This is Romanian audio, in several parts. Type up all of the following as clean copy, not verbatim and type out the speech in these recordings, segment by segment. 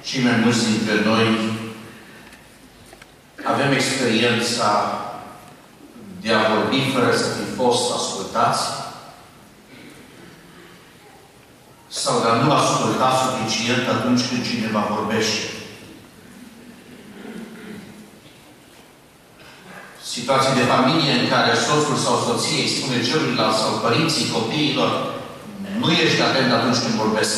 cei mai mulți dintre noi avem experiența de a vorbi fără să fi fost ascultați sau de a nu asculta suficient atunci când cineva vorbește. Situații de familie în care soțul sau soția îi spune celuilalt sau părinții copiilor: nu ești atent atunci când vorbesc.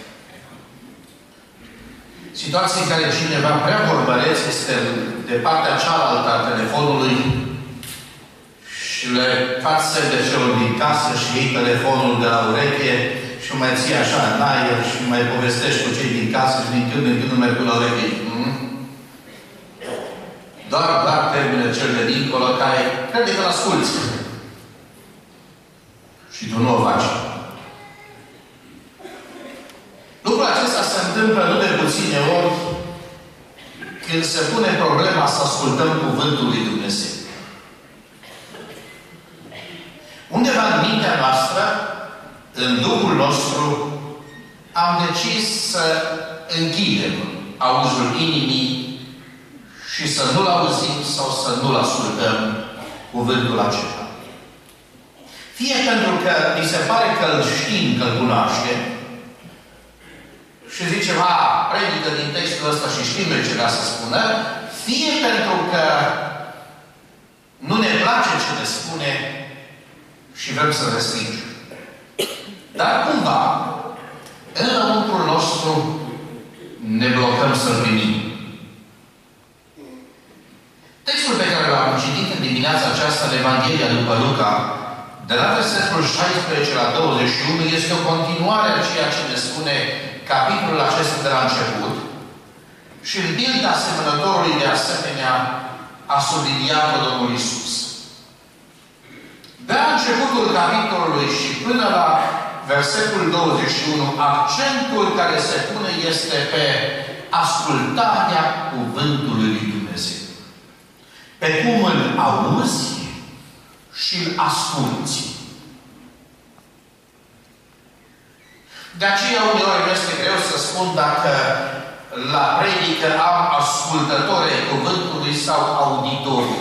Situații în care cineva prea vorbăreț este de partea cealaltă a telefonului și le faci semn de celor din casă și iei telefonul de la ureche și mai ții așa în aer și mai povestești cu cei din casă și din când în când nu merg la ureche. Doar termină cel de dincolo care crede că l-asculți. Și tu nu o faci. Lucrul acesta se întâmplă nu de puține ori când se pune problema să ascultăm Cuvântul lui Dumnezeu. Undeva în mintea noastră, în Duhul nostru, am decis să închidem auzul inimii și să nu-l auzim sau să nu-l ascultăm cuvântul acesta. Fie pentru că mi se pare că îl știm, că îl cunoaștem și zicem: predică din textul ăsta și știm ce vrea să spună, fie pentru că nu ne place ce ne spune și vrem să respingem. Dar cumva, în lăuntrul nostru, ne blocăm să-l primim. Textul pe care l-am citit în dimineața aceasta în Evanghelia după Luca, de la versetul 16 la 21, este o continuare a ceea ce ne spune capitolul acesta de la început și în pilda semănătorului de asemenea a subliniat-o Domnul Iisus. De la începutul capitolului și până la versetul 21, accentul care se pune este pe ascultarea cuvântului lui Dumnezeu. Pe cum îl auzi și îl asculți. De aceea uneori este greu să spun dacă la predică am ascultători ai cuvântului sau auditori.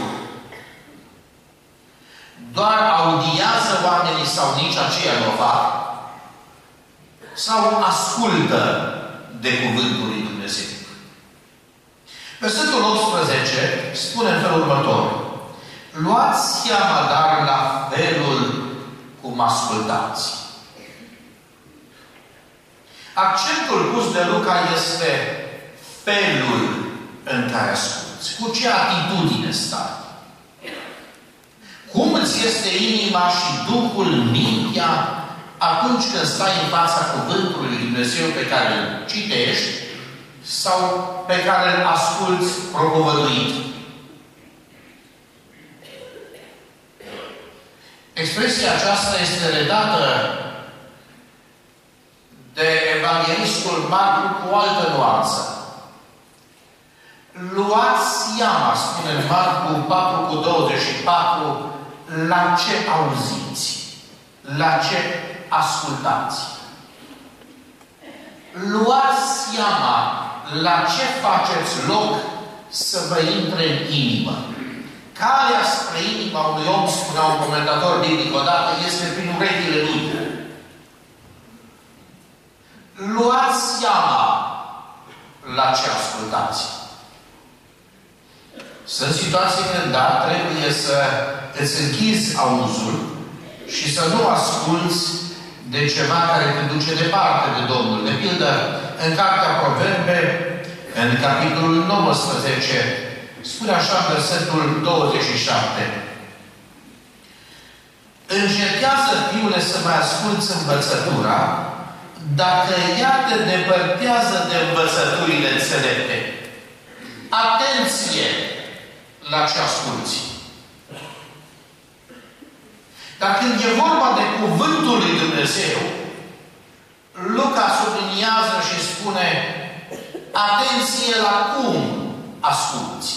Doar audiază oamenii sau nici aceia nu o fac? Sau ascultă de cuvântul lui Dumnezeu? Versetul 18 spune în felul următor: luați seama dar la felul cum ascultați. Accentul pus de Luca este felul în care asculți. Cu ce atitudine stai? Cum îți este inima și Duhul, mintea, atunci când stai în fața cuvântului lui Dumnezeu pe care îl citești sau pe care îl asculți propovăduit? Expresia aceasta este redată de evanghelistul Marcu cu o altă nuanță. Luați seama, spune Marcu 4:24, la ce auziți, la ce ascultați. Luați seama la ce faceți loc să vă intre în inimă. Calea spre inima unui om, spunea un comentator biblic odată, este prin urechile lui. Luați seama la ce ascultați. Sunt situații când, da, trebuie să îți închizi auzul și să nu asculți de ceva care te duce departe de Domnul. De pildă, în Cartea Proverbe, în capitolul 19, spune așa în versetul 27: încerchează, fiule, să mai asculți învățătura, dacă ea te depărtează de învățăturile înțelepte. Atenție la ce asculți. Dar când e vorba de cuvântul lui Dumnezeu, Luca subliniază și spune: atenție la cum asculți.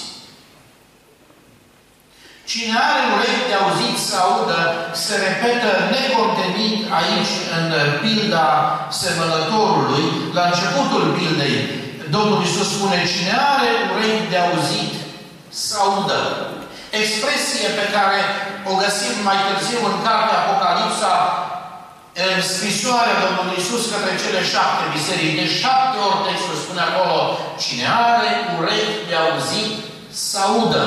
Cine are urechi de auzit să audă, se repetă necontenit aici în pilda semănătorului, la începutul pildei Domnul Iisus spune, cine are urechi de auzit, să audă. Expresie pe care o găsim mai târziu în cartea Apocalipsa, în scrisoarea Domnului Iisus către cele 7 biserici. De 7 ori textul spune acolo, cine are urechi de auzit, să audă.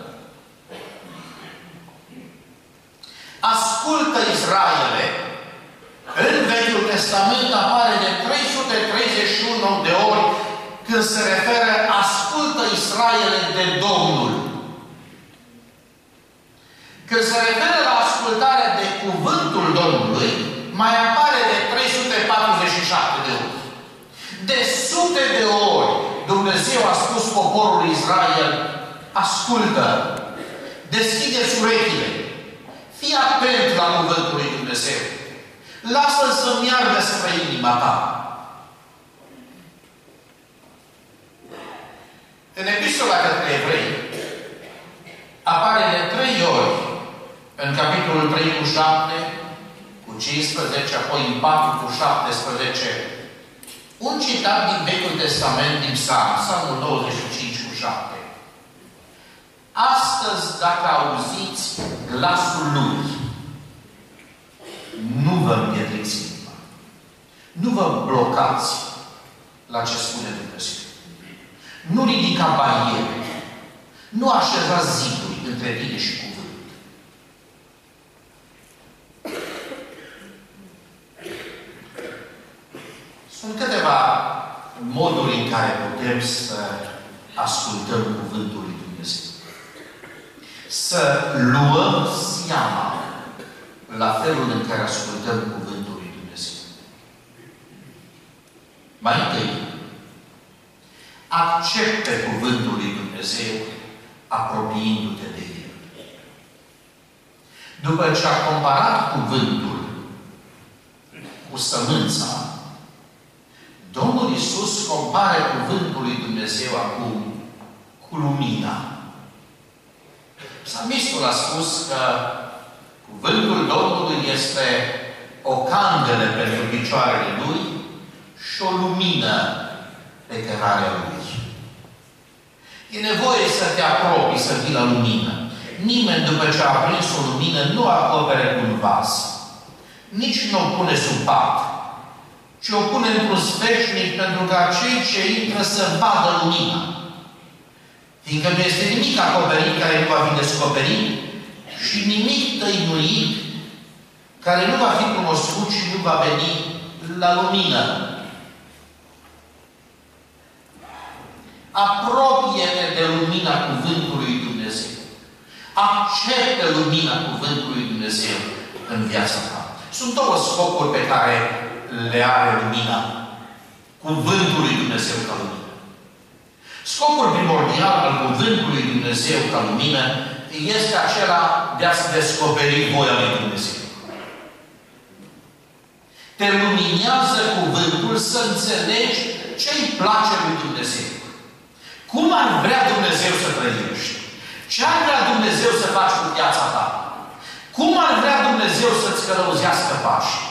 Ascultă, Israele, în Vechiul Testament apare de 331 de ori când se referă, ascultă, Israele, de Domnul. Când se referă la ascultarea de cuvântul Domnului, mai apare de 347 de ori. De sute de ori Dumnezeu a spus poporului Israel, ascultă, deschide-ți urechile, fii atent la cuvântul lui Dumnezeu, lasă-l să meargă spre inima ta. În Epistola către Evrei apare de 3 ori în capitolul 3 cu 7, cu 15, apoi în 4 cu 17, un citat din Vechiul Testament, din Psalmul 25 cu 7. Astăzi, dacă auziți glasul Lui, nu vă împietriți inima. Nu vă blocați la ce spune Dumnezeu. Nu ridica bariere. Nu așezați ziduri între tine și cuvânt. Sunt câteva moduri în care putem să ascultăm cuvântul lui Dumnezeu. Să luăm seama la felul în care ascultăm cuvântul lui Dumnezeu. Mai întâi, accepte cuvântul lui Dumnezeu apropiindu-te de El. După ce a comparat cuvântul cu sămânța, Domnul Iisus compară cuvântul lui Dumnezeu acum cu lumina. Psalmistul a spus că cuvântul Domnului este o candelă pentru picioarele Lui și o lumină pe cărarea Lui. E nevoie să te apropii, să fii la lumină. Nimeni, după ce a aprins o lumină, nu acopere cu un vas. Nici nu o pune sub pat, ci o pune într-un sfeșnic pentru ca cei ce intră să vadă lumina. Fiindcă nu este nimic acoperit care nu va fi descoperit și nimic tăinuit care nu va fi cunoscut și nu va veni la lumină. Apropie-te de lumina cuvântului Dumnezeu. Acceptă lumina cuvântului Dumnezeu în viața ta. Sunt două scopuri pe care le are lumina cuvântului Dumnezeu ca lumină. Scopul primordial al cuvântului Dumnezeu ca lumină este acela de a se descoperi voia lui Dumnezeu. Te luminează cuvântul să înțelegi ce îi place lui Dumnezeu. Cum ar vrea Dumnezeu să trăiești? Ce ar vrea Dumnezeu să faci cu viața ta? Cum ar vrea Dumnezeu să-ți călăuzească pașii?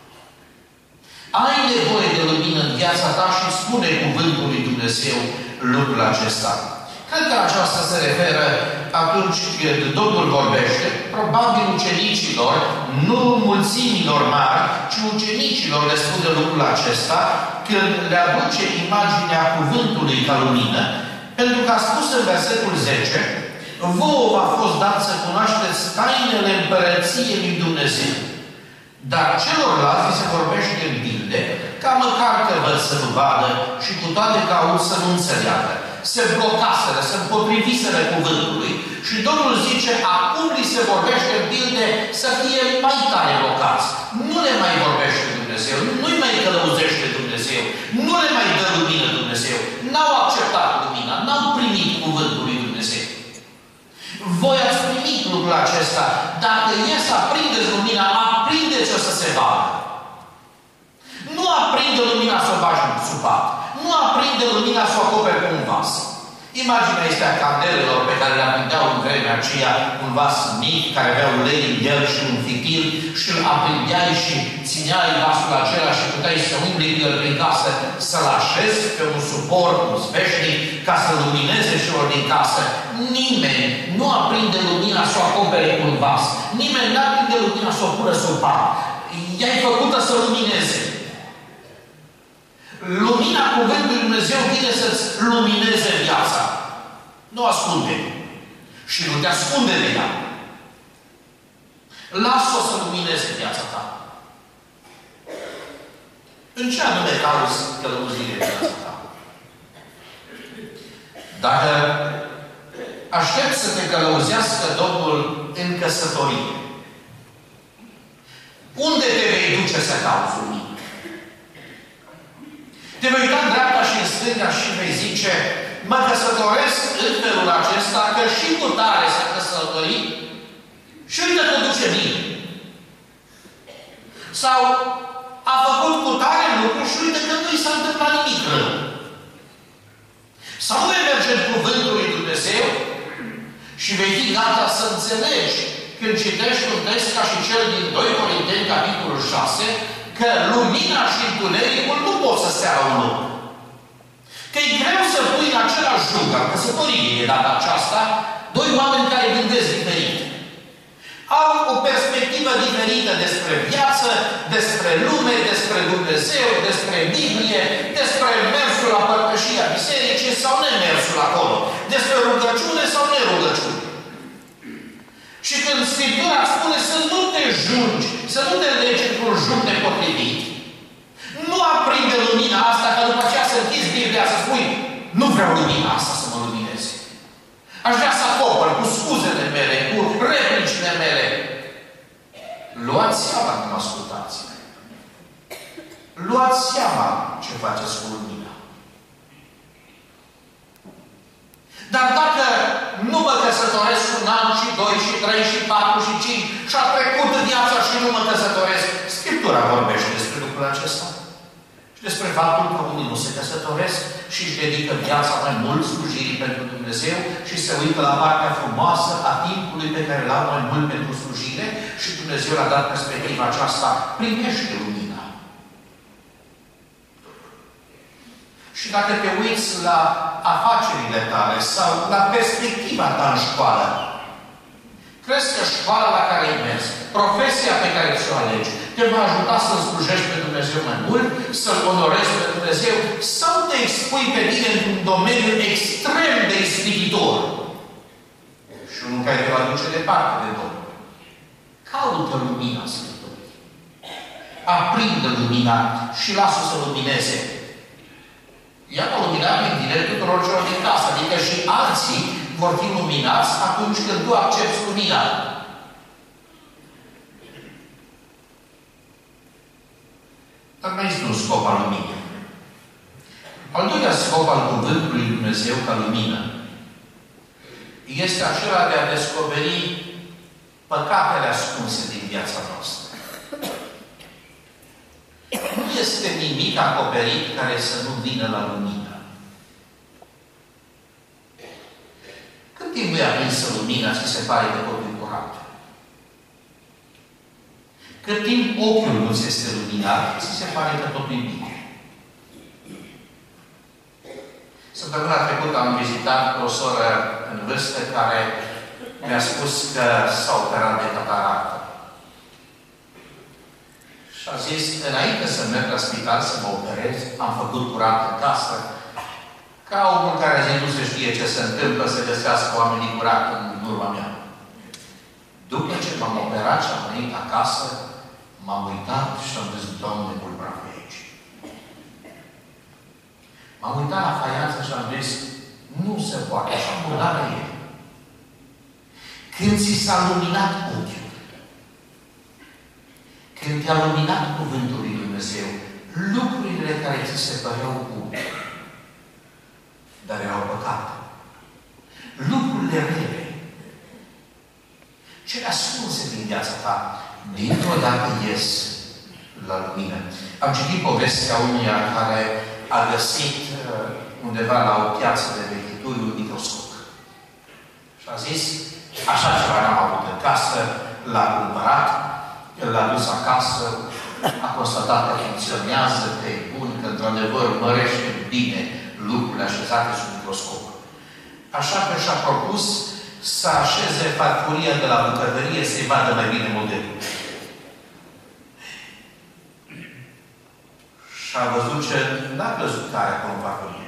Ai nevoie de lumină în viața ta și spune cuvântul lui Dumnezeu lucrul acesta. Cred că aceasta se referă atunci când Domnul vorbește, probabil ucenicilor, nu mulțimilor mari, ci ucenicilor le spune lucrul acesta, când le aduce imaginea cuvântului ca lumină, pentru că a spus în versetul 10, vouă v-a fost dat să cunoașteți tainele împărăției lui Dumnezeu. Dar celorlalți se vorbește în bilde, ca măcar că văd să nu vadă și cu toate că aud să nu înțeleagă. Se blocaseră, se împotriviseră cuvântului și Domnul zice, acum li se vorbește în bilde să fie mai tare blocați. Nu le mai vorbește Dumnezeu, nu-i mai călăuzește Dumnezeu, nu le mai dă lumină Dumnezeu. N-au acceptat lumina, n-au primit cuvântul lui Dumnezeu. Voi ați primit lucrul acesta. Dacă e să aprindeți lumina, aprindeți-o să se vadă. Nu aprinde lumina să o bagi sub pat. Nu aprinde lumina să o acoperi cu un vas. Imaginea este a candelelor pe care le aprindeau în vremea aceea, un vas mic care avea ulei în el și un fitil și îl aprindeai și țineai vasul acela și puteai să umbli cu el prin casă, să-l așezi pe un suport, un zveșnic, ca să lumineze celor din casă. Nimeni nu aprinde lumina să o acopere cu un vas. Nimeni nu aprinde lumina să o pună sub pat. Ea e făcută să lumineze. Lumina Cuvântului Dumnezeu vine să-ți lumineze viața. Nu ascunde. Și nu te ascunde de ea. Lasă-o să lumineze viața ta. În ce anume cauți călăuzire în viața ta? Dacă aștept să te călăuzească Domnul în căsătorie, unde te vei duce să cauți lumina? Te vei uita în dreapta și în stânga și vei zice: mă căsătoresc în felul acesta, că și cu tare s-a căsătorit și uite că duce bine. Sau a făcut cu tare lucru și uite că nu i s-a întâmplat nimic rău. Sau vei merge în Cuvântul lui Dumnezeu și vei fi gata să înțelegi când citești un text ca și cel din 2 Corinteni, capitolul 6, că lumina și întunericul nu pot să stea la un loc. Că e greu să pui în același loc, în căsătorie de data aceasta, doi oameni care gândesc diferit. Au o perspectivă diferită despre viață, despre lume, despre Dumnezeu, despre Biblie, despre mersul la părtășia bisericii sau nemersul acolo, despre rugăciune sau nerugăciune. Și când Scriptura spune să nu te jungi, să nu te legi într-un jug nepotrivit, nu aprinde lumina asta, că după aceea să închizi Biblia, să spui: nu vreau lumina asta să mă lumineze. Aș vrea să acopăr cu scuzele mele, cu replicile mele. Luați seama cum ascultați. Luați seama ce faceți cu lumina. Dar dacă nu mă căsătoresc un an și 2 și 3 și 4 și 5 și a trecut viața și nu mă căsătoresc, Scriptura vorbește despre lucrul acesta. Și despre faptul că unii nu se căsătoresc și își dedică viața mai mult slujirii pentru Dumnezeu și se uită la partea frumoasă a timpului pe care l-au mai mult pentru slujire și Dumnezeu a dat perspectiva aceasta: primește lumina. Și dacă te uiți la afacerile tale sau la perspectiva ta în școală, crezi că școala la care ai mers, profesia pe care ți-o alegi, te va ajuta să-L slujești pe Dumnezeu mai mult, să-L onorezi pe Dumnezeu, sau te expui pe tine într-un domeniu extrem de ispititor și unul care te va duce departe de Domnul? Caută lumina Scripturii. Aprinde lumina și lasă-o să lumineze. Ea va lumina prin tine tuturor celor din casă, adică și alții vor fi luminați atunci când tu accepți lumina. Dar mai este un scop al luminii. Al doilea scop al Cuvântului Lui Dumnezeu ca lumină este acela de a descoperi păcatele ascunse din viața noastră. Nu este nimic acoperit care să nu vină la lumină. Cât timp nu-i aprinsă lumina, ți se pare că totul e curat. Cât timp ochiul nu ți este luminat, ți se pare că totul e bine. Săptămâna trecută am vizitat o soră în vârstă care mi-a spus că s-a operat de cataractă. Și a zis: înainte să merg la spital să mă operez, am făcut curat în casă, ca omul care a zis nu se știe ce se întâmplă, să găsească oamenii curat în urma mea. După ce m-am operat și am venit acasă, m-am uitat și am zis: Doamne, mult praf pe aici. M-am uitat la faianță și am zis: nu se poate, așa murdare e. Când ți s-a luminat ochiul, când te-a luminat Cuvântul lui Dumnezeu, lucrurile care ți se păreau bune, dar erau păcat. Lucrurile rele, cele ascunse din viața ta, dintr-o dată ies la lumină. Am citit povestea unuia care a găsit undeva la o piață de vechituri un microscop. Și a zis, așa ceva n-am avut în casă, l-a cumpărat, el l-a dus acasă, a constatat că funcționează, că e bun, că într-adevăr mărește bine lucrurile așezate sub microscop. Așa că și-a propus să așeze farfuria de la bucătărie să-i vadă mai bine modelul. Și a văzut ce n-a crezut că are acolo în farfurie.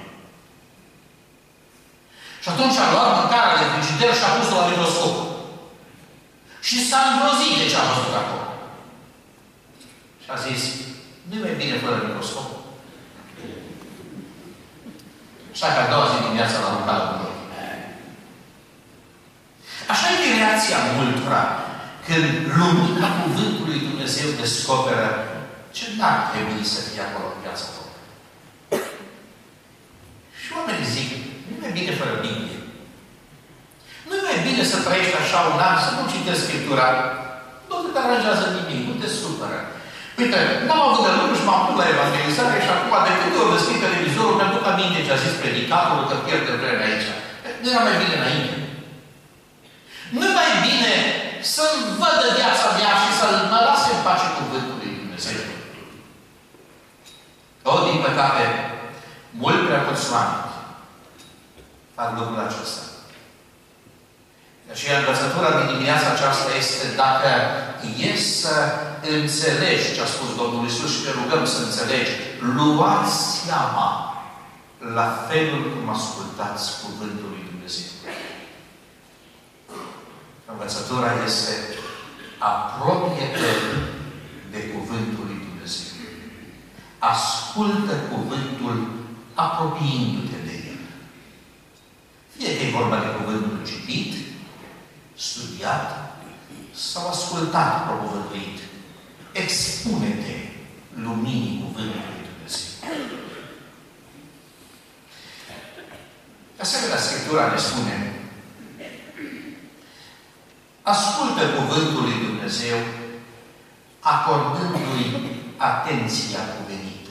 Și atunci a luat mâncarea de frigider și a pus-o la microscop. Și s-a îngrozit de ce a văzut acolo. Și a zis, nu e mai bine fără microscop. Așa că a doua zi dimineața l-a aruncat la bucătărie. Așa e reacția multora când lumina Cuvântului Dumnezeu descoperă ce n-ar trebui să fie acolo în viața lor. Și oamenii zic, nu e bine fără Biblie. Nu e bine să trăiești așa un an, să nu citești Scriptura. Nu te deranjează nimic, nu te supără. Uite, n-am avut de lucru și m-am pus la evangelizare și acum de câte ori deschid televizorul, mi-am duc aminte ce a zis predicatorul că pierde vremea aici. Nu era mai bine înainte. Nu mai bine să-mi vădă viața mea și să-l mă lase în pace cuvântul lui Dumnezeu. Din păcate, mult prea mulți oameni fac lucrul acesta. De aceea, învățătura din dimineața aceasta este dacă e să înțelegi ce a spus Domnul Iisus și te rugăm să înțelegi, luați seama la felul cum ascultați cuvântul lui Dumnezeu. Învățătura este apropie-te de cuvântul lui Dumnezeu. Ascultă cuvântul apropiindu-te de el. Fie că e vorba de cuvântul citit, studiat sau ascultat propovăduit. Expune-te luminii cuvântului lui Dumnezeu. Asemenea, Scriptura ne spune ascultă cuvântul lui Dumnezeu acordându-i atenția cuvenită.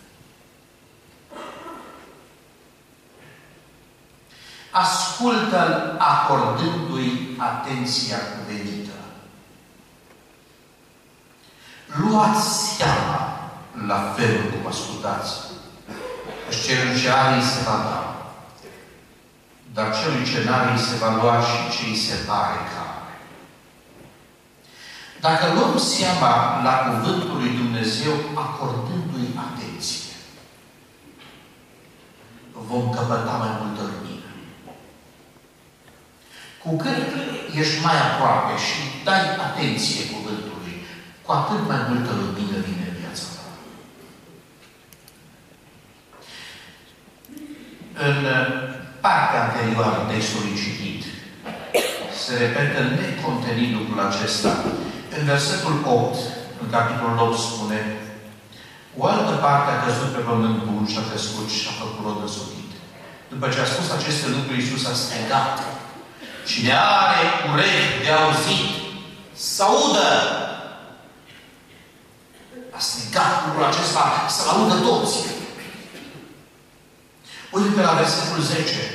Ascultă-l acordându-i atenția cuvenită. Luați seama la felul cum ascultați. Căci celui ce are îi se va da, dar celui ce n-are îi se va lua și ce îi se pare că are. Dacă luăm seama la cuvântul lui Dumnezeu acordându-i atenție, vom căpăta mai multă lumină. Cu cât ești mai aproape și dai atenție cuvântului, cu atât mai multă lumină vine în viața ta. În partea anterioară textului citit, se repetă necontenit lucrul acesta. În versetul 8, în capitolul 8, spune o altă parte a căzut pe pământ bun și a crescut și a făcut rod însutit. După ce a spus aceste lucruri, Iisus a strigat. Cine are urechi de auzit, să audă! A strigat lucrul acesta, să-l audă toți. Uite la versetul 10.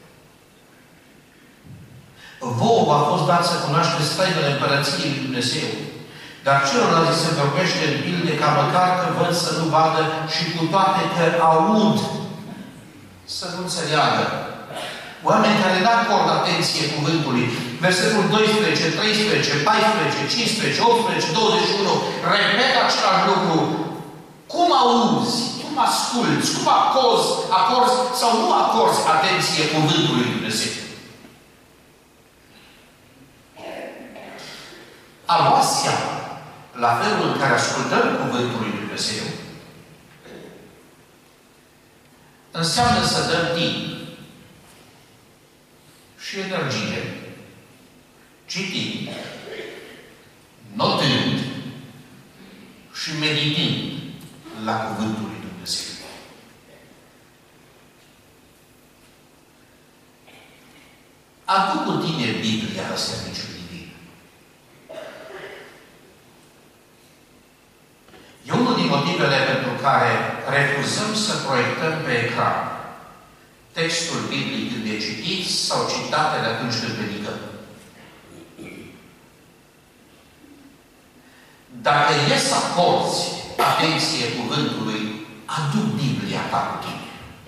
Vouă v-a fost dat să cunoașteți tainele împărăției lui Dumnezeu, dar celorlalți se vorbește în pilde ca măcar că văd să nu vadă și cu toate că aud să nu înțeleagă. Oameni care nu acordă atenție cuvântului. Versetul 12, 13, 14, 15, 18, 21 repetă același lucru. Cum auzi? Cum asculți? Cum acorzi sau nu acorzi atenție cuvântului lui Dumnezeu? A lua seama la felul în care ascultăm cuvântul lui Dumnezeu înseamnă să dăm timp și energie citind, notând și meditând la cuvântul lui Dumnezeu. Adu cu tine Biblia la serviciul divin. E unul din motivele pentru care refuzăm să proiectăm pe ecran textul biblic când e citit sau citate de atunci când predicăm. Dacă e să acorzi atenție cuvântului, adu Biblia ta cu tine.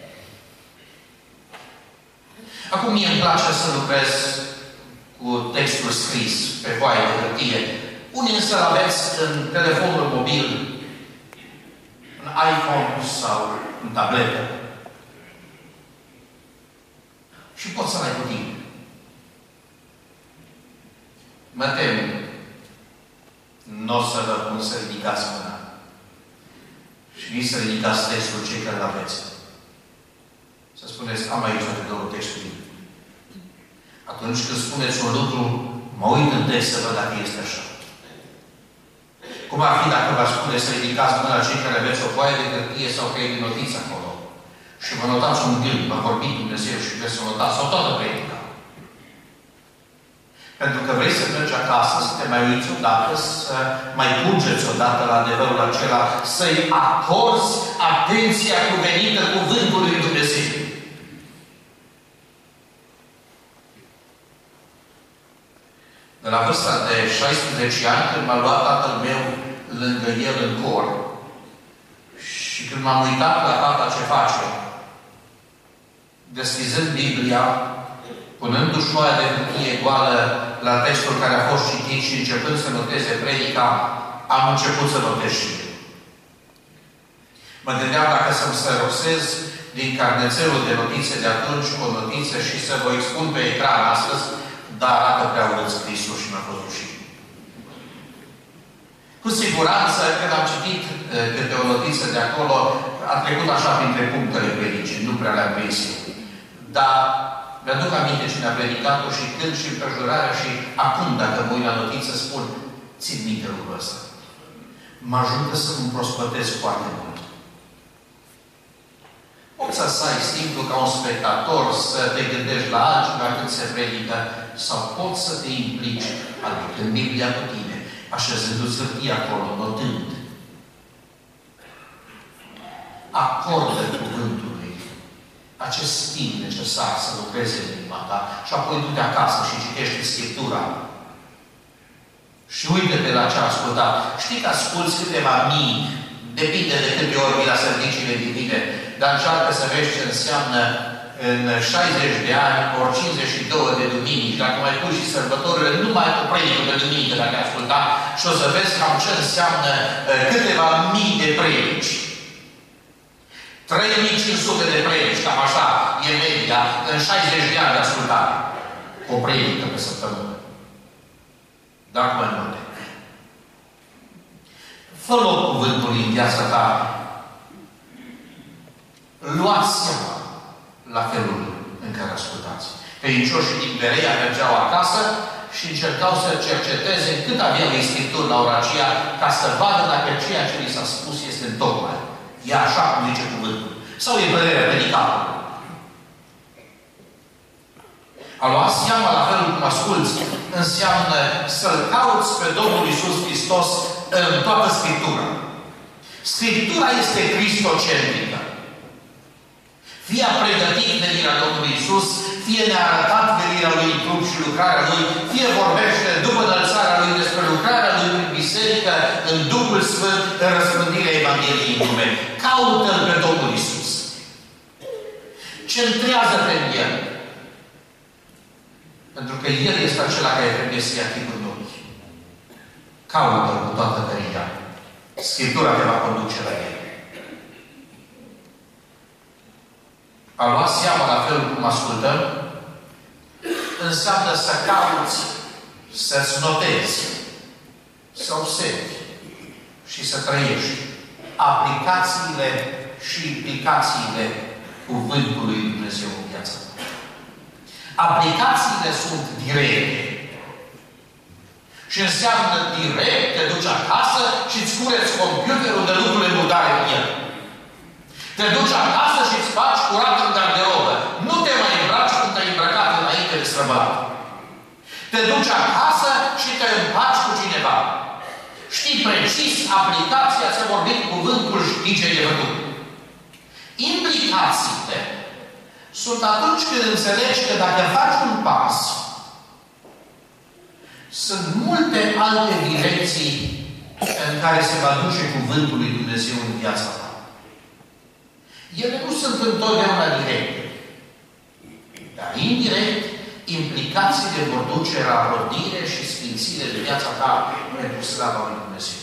Acum mie îmi place să lucrez cu textul scris pe foaie de hârtie. Unii însă aveți în telefonul mobil, în iPhone sau în tabletă. Și poți să l-ai cu tine. Mă tem, nu o să vă pun să ridicați mâna. Și nici să ridicați textul cei care l-aveți. Să spuneți, am aici toate două texturi. Atunci când spuneți un lucru, mă uit în text să văd dacă este așa. Cum ar fi dacă vă spune să ridicați mâna cei care aveți o foaie de hârtie sau căi de notiță acolo și vă notați un gând, v-a vorbit Dumnezeu și vreți să notați sau toată predica. Pentru că vrei să mergi acasă, să te mai uiți odată, să mai curgeți odată la adevărul acela, să-i acorzi atenția cuvenită cuvântului lui Dumnezeu. De la vârsta de 16 ani, când m-a luat tatăl meu lângă el în cor și când m-am uitat la tata ce face, deschizând Biblia, punându-și foaia de hârtie goală la textul care a fost citit și începând să noteze predica, am început să notez și eu. Mă gândeam dacă să-mi sărosez din carnețelul de notițe de atunci o notiță și să vă expun pe ecran astăzi, dar arată prea urât scrisul și mi-a fost rușine. Cu siguranță, când am citit câte o notiță de acolo, a trecut așa printre punctele predicii, nu prea le-am prins. Dar mi-aduc aminte cine a predicat-o și când și împrejurarea și acum, dacă mă uit la notiță, spun, țin minte lucrul ăsta. Mă ajută să îmi prospătez foarte mult. Poți să ai simplu ca un spectator să te gândești la altceva când se predică sau poți să te implici aducând Biblia cu tine, așezându-ți hârtia acolo, notând. Acordă cuvântului acest timp necesar să lucreze în inima ta și apoi du-te acasă și citește Scriptura. Și uite-te la ce a ascultat. Știi că asculți câteva mii, depinde de câte ori vii la serviciile divine, dar încearcă să vezi ce înseamnă în 60 de ani, ori 52 de duminici, dacă mai pui și sărbătorile, nu mai ai o predică de duminică dacă ai ascultat și o să vezi cam ce înseamnă câteva mii de predici. 3500 de predici, cam așa e media, în 60 de ani de ascultare. O predică pe săptămână. Dar mai multe. Fă loc cuvântului în viața ta. Luați seama la felul în care ascultați. Credincioșii din Berea mergeau acasă și încercau să cerceteze cât aveau ei Scripturi la ora aceea ca să vadă dacă ceea ce li s-a spus este întocmai. E așa cum zice cuvântul. Sau e părerea predicatului. A lua seama la felul cum asculți înseamnă să-L cauți pe Domnul Iisus Hristos în toată Scriptura. Scriptura este cristocentrică. Fie a pregătit venirea Domnului Iisus, fie ne-a arătat venirea Lui în trup și lucrarea Lui, fie vorbește după înălțarea Lui despre lucrarea Lui prin biserică, în Duhul Sfânt, în răspândirea Evangheliei în lume. Caută-L pe Domnul Iisus. Centrează-te în El. Pentru că El este acela care trebuie să ia chipul în ochi. Caută-L cu toată tăria. Scriptura te va conduce la El. A lua seama la felul cum ascultăm înseamnă să cauți, să-ți notezi, să observi și să trăiești aplicațiile și implicațiile cuvântului lui Dumnezeu în viața ta. Aplicațiile sunt directe. Și înseamnă direct, te duci acasă și îți cureți computerul de lucrurile murdare în el. Te duci acasă și îți faci curat în garderobă. Nu te mai îmbraci când te-ai îmbrăcat înainte de străbălat. Te duci acasă și te împaci cu cineva. Știi precis aplicația, ți-a vorbit cuvântul, știi ce e făcut. Implicațiile sunt atunci când înțelegi că dacă faci un pas, sunt multe alte direcții în care se va duce cuvântul lui Dumnezeu în viața ta. Ele nu sunt întotdeauna directe, dar indirect, implicațiile vor duce la rodire și sfințire de viața ta pentru slava lui Dumnezeu.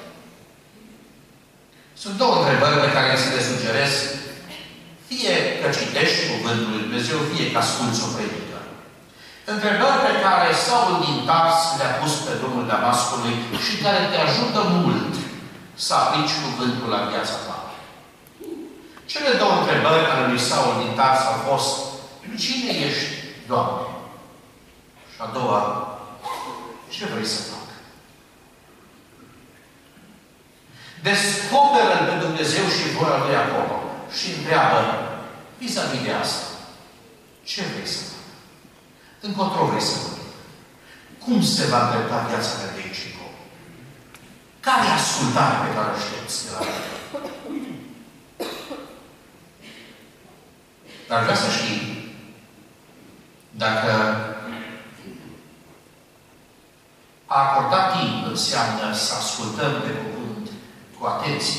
Sunt două întrebări pe care ți le sugerez, fie că citești cuvântul lui Dumnezeu, fie că asculți o predică. Întrebări pe care Saul din Tars le-a pus pe drumul Damascului și care te ajută mult să aplici cuvântul la viața ta. Cele două întrebări ale lui Saul din Tars au fost: cine ești, Doamne? Și a doua, ce vrei să fac? Descoperă-L pe Dumnezeu și voia lui acolo și întreabă vis-a-vis de asta: ce vrei să fac? Încotro vrei să fac? Cum se va îndrepta viața de aici încolo? Care e ascultarea pe care o aștepți de la tine? Dar vreau să știi, dacă a acorda timp înseamnă să ascultăm pe cuvânt cu atenție.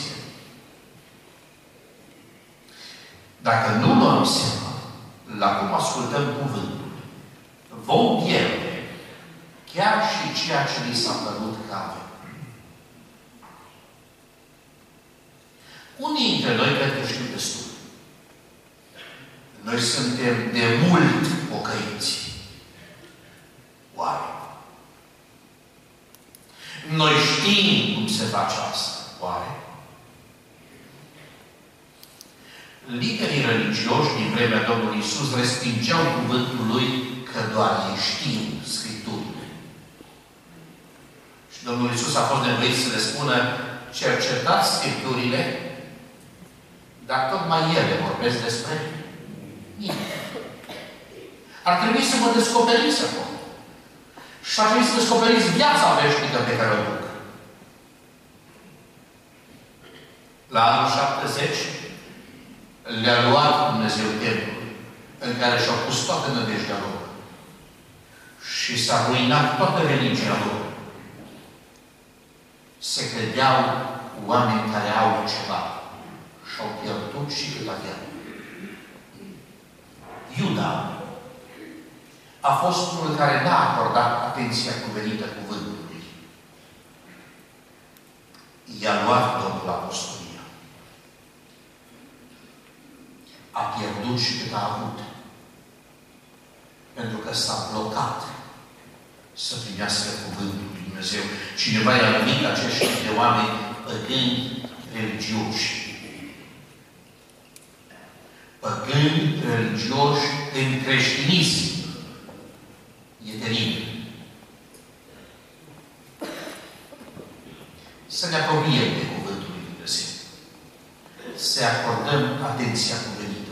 Dacă nu luăm seama la cum ascultăm cuvântul, vom pierde chiar și ceea ce ni s-a părut că avem. Unii dintre noi cred că știu destul. Noi suntem de mult pocăiți. Oare? Noi știm cum se face asta. Oare? Liderii religioși din vremea Domnului Iisus respingeau cuvântul Lui că doar ei știu Scripturile. Și Domnul Iisus a fost nevoit să le spună: cercetați Scripturile, dar tocmai ele vorbesc despre mine. Ar trebui să mă descoperiți acolo. Și ar trebui să descoperiți viața veșnică pe care o duc. La anul 70 le-a luat Dumnezeu templul în care și-au pus toată nădejdea lor. Și s-a ruinat toată religia lor. Se credeau oameni care au ceva. Și-au pierdut și cât aveau. Iuda a fost unul care n-a acordat atenția cuvenită cuvântului. I-a luat Domnul apostolia. A pierdut și cât a avut. Pentru că s-a blocat să primească cuvântul lui Dumnezeu. Cineva i-a numit acești de oameni păgâni religioși. Păgâni religioși în creștinism. E teribil. Să ne apropiem de cuvântul lui Dumnezeu. Să acordăm atenția cuvenită.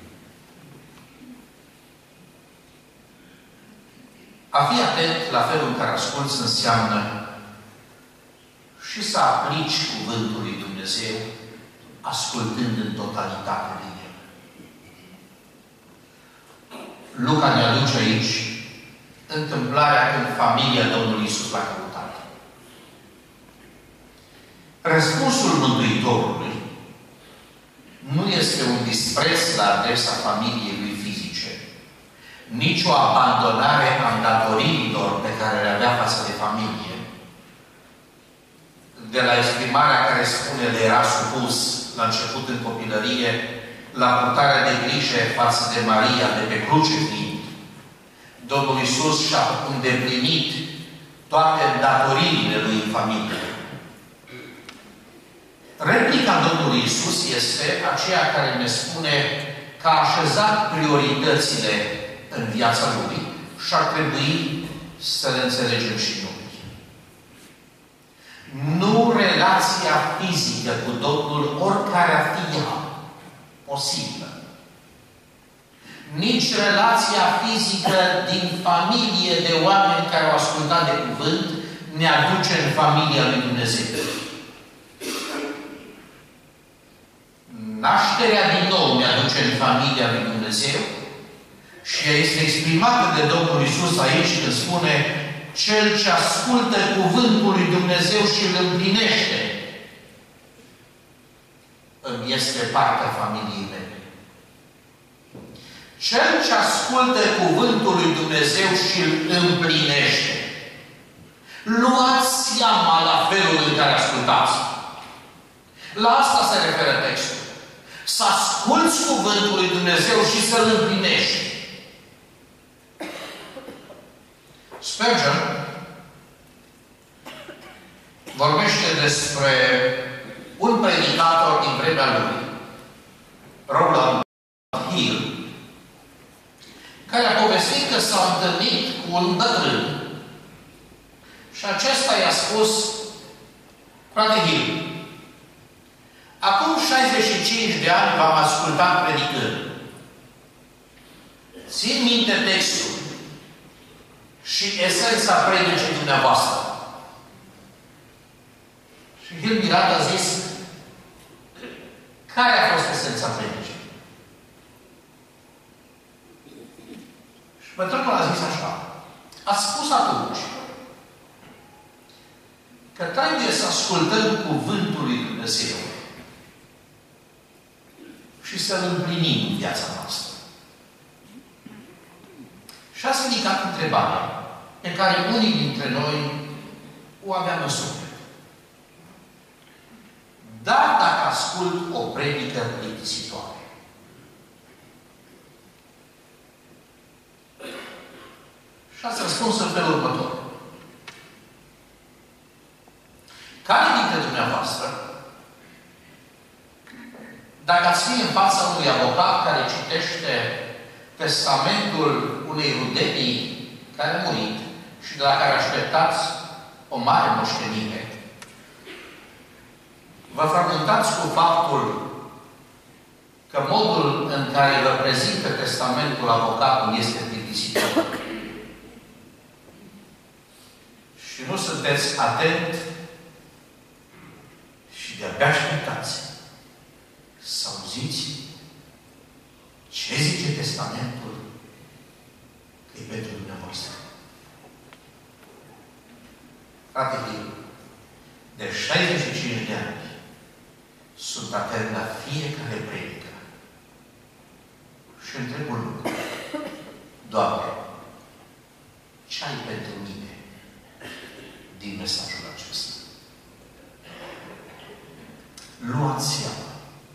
A fi atent la felul în care asculți înseamnă și să aplici cuvântul lui Dumnezeu ascultând în totalitate din el. Luca ne aduce aici întâmplarea când familia Domnului Iisus l-a căutat. Răspunsul Mântuitorului nu este un dispreț la adresa familiei lui fizice, nici o abandonare a îndatoririlor pe care le avea față de familie, de la exprimarea care spune le era supus la început în copilărie, la purtarea de grijă față de Maria de pe cruce fiind. Domnul Iisus și-a îndeplinit toate îndatoririle lui în familie. Replica Domnului Iisus este aceea care ne spune că a așezat prioritățile în viața Lui și ar trebui să le înțelegem și noi. Nu relația fizică cu Domnul, oricare ar fi ea posibilă. Nici relația fizică din familie de oameni care au ascultat de cuvânt ne aduce în familia lui Dumnezeu. nașterea din nou mi-aduce în familia lui Dumnezeu și ea este exprimată de Domnul Iisus aici când spune cel ce ascultă cuvântul lui Dumnezeu și îl împlinește îmi este partea familiei mele. Cel ce ascultă cuvântul lui Dumnezeu și îl împlinește. Luați seama la felul în care ascultați. La asta se referă textul. Să asculți cuvântul lui Dumnezeu și să-l împlinești. Spurgeon vorbește despre un predicator din vremea lui, Rowland Hill, care a povestit că s-a întâlnit cu un bătrân. Și acesta i-a spus: frate Hill, acum 65 de ani v-am ascultat predicând. Țin minte textul și esența predicii dumneavoastră. Și Hill mirat a zis: care a fost esența predicii? Și bătrânul a zis așa: ați spus atunci că trebuie să ascultăm cuvântul lui Dumnezeu și să-l împlinim în viața noastră. Și ați ridicat întrebarea pe care unii dintre noi o aveam în suflet. Dar dacă ascult o predică plictisitoare, și ați răspuns în felul următor: care dintre dumneavoastră, dacă ați fi în fața unui avocat care citește testamentul unei rudenii care a murit și de la care așteptați o mare moștenire, vă frământați cu faptul că modul în care vă prezintă testamentul avocatul este plictisitor și nu sunteți atent și de-abia așteptați să auziți ce zice testamentul că e pentru dumneavoastră. Frate, de 65 de ani sunt atent la fiecare predică și întreb un lucru: Doamne, ce ai pentru mine din mesajul acesta? Luați seama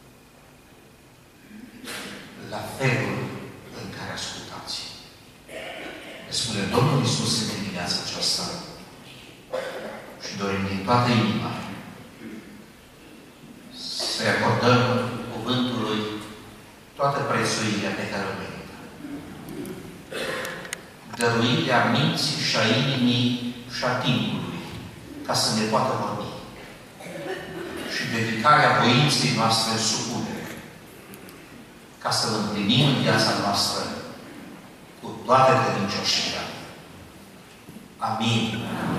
la felul în care ascultați. Ne spune Domnul Iisus în dimineața aceasta și dorim din toată inima să-i acordăm cuvântului toată prețuirea pe care o merită. Dăruirea minții și a inimii și a timpului ca să ne poată vorbi. Și dedicarea voinței noastre în supunere ca să-l împlinim în viața noastră cu toată credincioșia. Amin.